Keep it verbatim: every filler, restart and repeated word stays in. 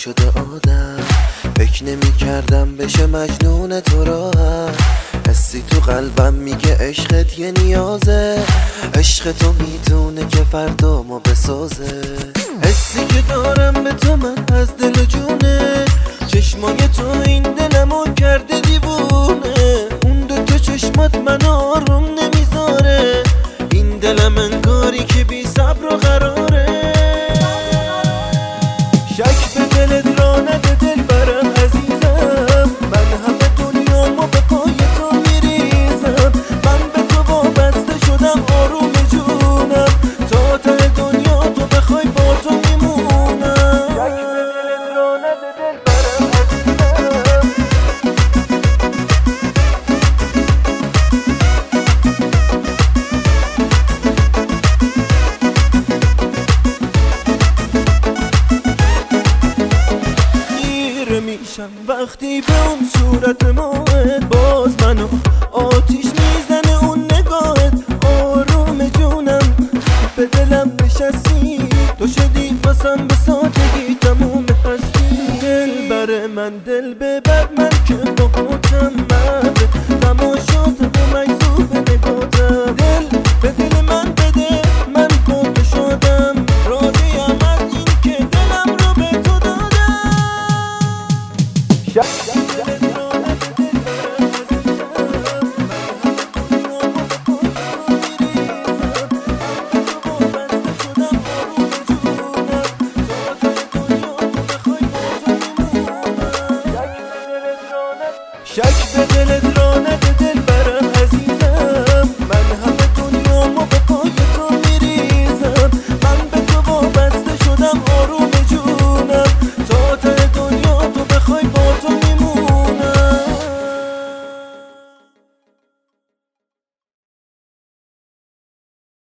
شده آدم، فکر نمی کردم بشه مجنون تو راحت. حسی تو قلبم میگه عشقت یه نیازه، عشق تو میتونه که فردا ما بسازه. حسی که دارم به تو من از دل و جونه، چشمای تو این دلمو کرده دیوونه. اون دوتا چشمات من آروم نمیذاره، این دلم انگاری که بی صبر و قراره. شک به دلت را نده دل برم عزیزم، من همه دنیامو به پای تو میریزم. من به تو وابسته شدم آروم جونم، تا ته دنیا تو بخوای با تو میمونم. شک به دلت را نده دل برم عزیزم. میشم وقتی به اون صورت ماهت، باز منو آتیش میزنه اون نگاهت. آروم جونم به دلم نشستی، تو شدی واسم به سادگی تموم هستی. دل بر من دل ببر من که باهاتم، من تماشاتم و مجذوب نگاتم. دل به دل من بده من با تو شدم، راضیم از این که دلم رو به تو دادم. شک به دلت را نده دل برم عزیزم، من همه دنیامو به پای تو میریزم. من به تو وابسته شدم آروم جونم، تا ته